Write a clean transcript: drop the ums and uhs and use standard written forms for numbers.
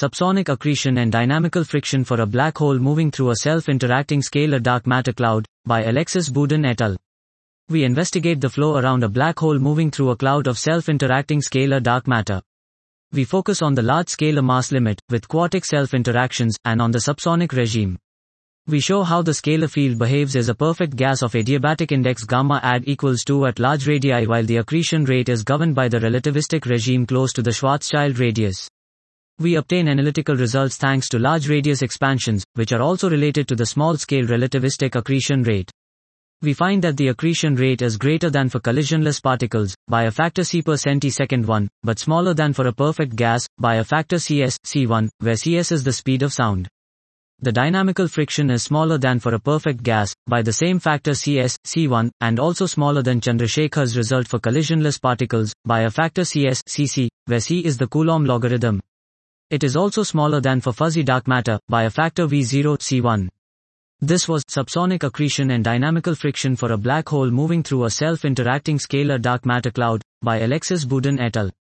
Subsonic Accretion and Dynamical Friction for a Black Hole Moving Through a Self-Interacting Scalar Dark Matter Cloud, by Alexis Boudin et al. We investigate the flow around a black hole moving through a cloud of self-interacting scalar dark matter. We focus on the large scalar mass limit, with quartic self-interactions, and on the subsonic regime. We show how the scalar field behaves as a perfect gas of adiabatic index gamma ad equals 2 at large radii, while the accretion rate is governed by the relativistic regime close to the Schwarzschild radius. We obtain analytical results thanks to large radius expansions, which are also related to the small-scale relativistic accretion rate. We find that the accretion rate is greater than for collisionless particles, by a factor c per centisecond 1, but smaller than for a perfect gas, by a factor cs, c1, where cs is the speed of sound. The dynamical friction is smaller than for a perfect gas, by the same factor cs, c1, and also smaller than Chandrasekhar's result for collisionless particles, by a factor cs, cc, where c is the Coulomb logarithm. It is also smaller than for fuzzy dark matter, by a factor v0, c1. This was Subsonic Accretion and Dynamical Friction for a Black Hole Moving Through a Self-Interacting Scalar Dark Matter Cloud, by Alexis Boudin et al.